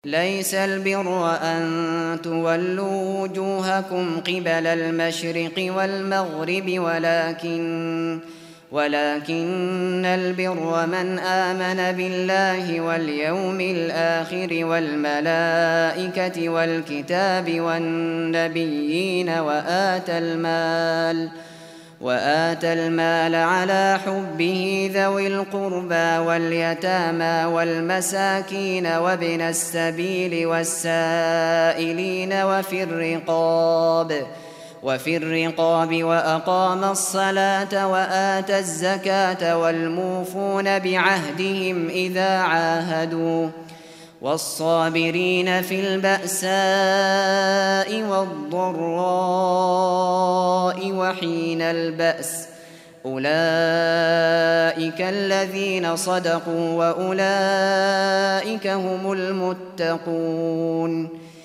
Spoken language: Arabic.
ليس البر أن تولوا وجوهكم قبل المشرق والمغرب ولكن البر من آمن بالله واليوم الآخر والملائكة والكتاب والنبيين وآتى المال على حبه ذوي القربى واليتامى والمساكين وابن السبيل والسائلين وفي الرقاب وأقام الصلاة وآتى الزكاة والموفون بعهدهم إذا عاهدوا والصابرين في البأساء والضراء وحين البأس أولئك الذين صدقوا وأولئك هم المتقون